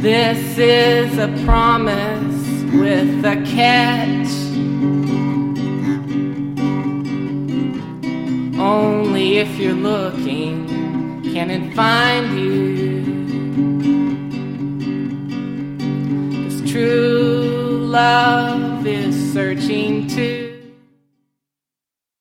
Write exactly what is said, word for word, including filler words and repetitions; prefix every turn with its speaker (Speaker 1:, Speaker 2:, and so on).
Speaker 1: This is a promise with a catch. Only if you're looking can it find you. 'Cause true love is searching too.